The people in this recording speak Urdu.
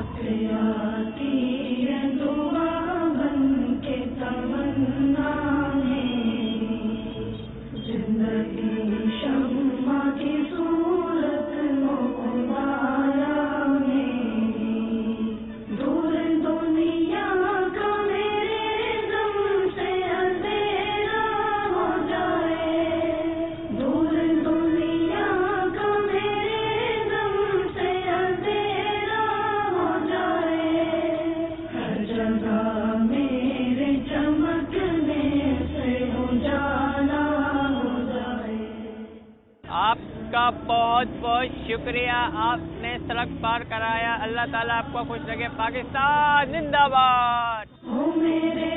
آپ کا بہت بہت شکریہ، آپ نے سڑک پار کرایا. اللہ تعالیٰ آپ کو خوش رکھے. پاکستان زندہ باد.